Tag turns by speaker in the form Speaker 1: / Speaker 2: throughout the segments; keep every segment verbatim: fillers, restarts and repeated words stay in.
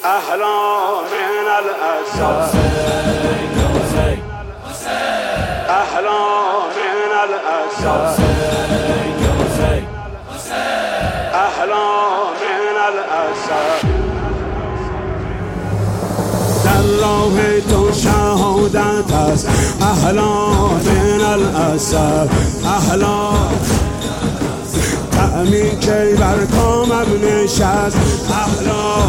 Speaker 1: أحلى من الأسد أحلى من الأسد أحلى من الأسد در راه تو شهادت است احلى من الأسد احلى تعمی که بر کامم نشست احلى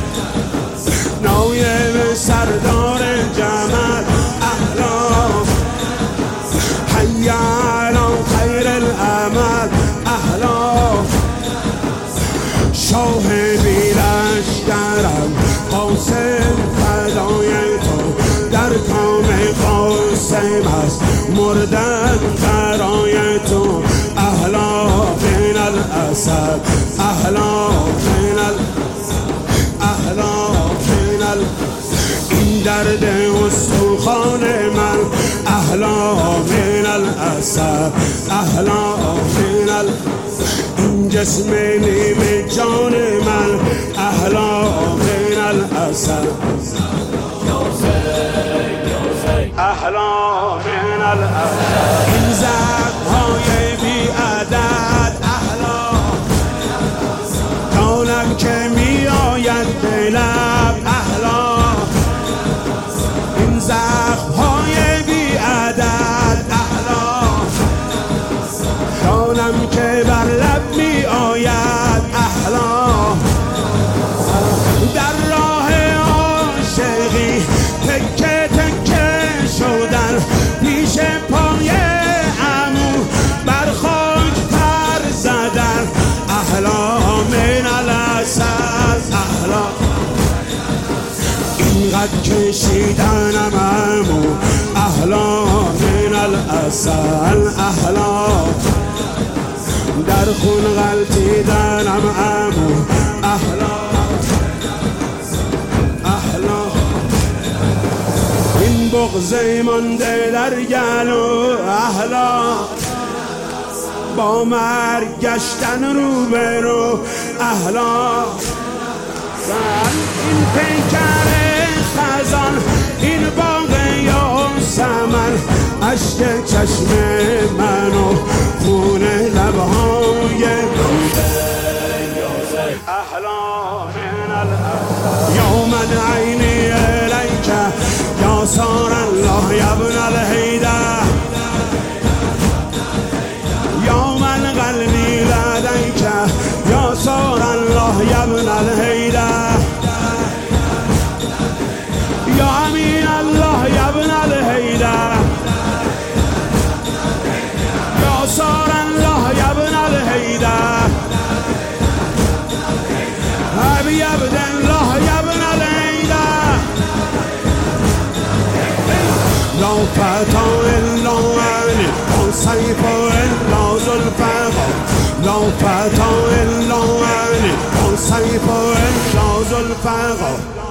Speaker 1: نایب سردار جمل احلى حی علی خیر العمل احلى شاه بی‌لشکرم قاسم فدای تو در کام قاسم است مردن برای تو احلى من الاسد احلى من الاسد احلى من ال این درد استخوان من احلى من الاسد احلى من ال این جسم نیم جان من احلى من الاسد احلى من الاسد این زخم‌های بی عدد احلى دانم که می آید به لب احلى این زخم‌های بی عدد احلى دانم که بر لب می آید احلى در راه عاشقی تکه تکه شدن پیش پای عمو بر خاک پر زدن احلى من الاسد احلى اینقدر کشیدنم عمو احلى من الاسد احلى در خون غلطیدنم عمو احلى احلى این بغض مانده در گلو احلى با مرگ گشتن رو به رو احلى این پیکر خزان این باغ یاسمن اشک چشم منو خون لبهای احلى من الاسد یا من عینی الیک یا سار الله یا ابن الهیدر یا من قلبی لدیک یا سار الله یا ابن الهیدر یا امین الله یا ابن الهیدر یا سار الله یا ابن الهیدر ابی عبدالله یا ابن الهیدر لا فتى الا عنی آن سیف الا ذوالفقار لا فتى الا عنی آن سیف الا ذوالفقار